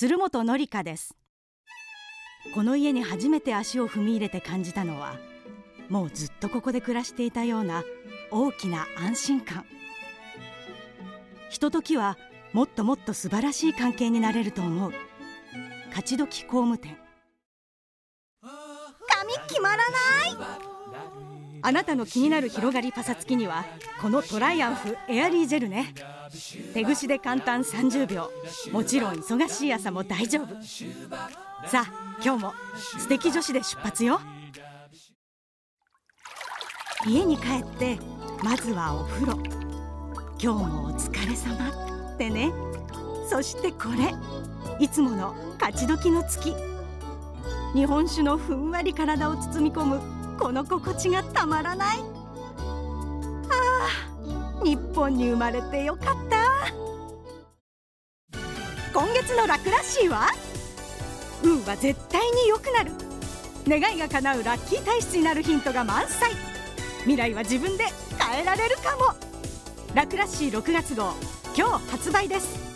鶴本紀香です。この家に初めて足を踏み入れて感じたのは、もうずっとここで暮らしていたような大きな安心感。ひとときはもっともっと素晴らしい関係になれると思う。勝どき工務店。 髪決まらない。 あなたの気になる広がりパサつきにはこのトライアンフエアリージェルね。手ぐしで簡単30秒。もちろん忙しい朝も大丈夫。さあ今日も素敵女子で出発よ。家に帰ってまずはお風呂。今日もお疲れ様ってね。そしてこれ、いつもの勝どきの月。日本酒のふんわり体を包み込むこの心地がたまらない。日本に生まれてよかった。今月のラクラッシーは、運は絶対に良くなる。願いが叶うラッキー体質になるヒントが満載。未来は自分で変えられるかも。ラクラッシー6月号、今日発売です。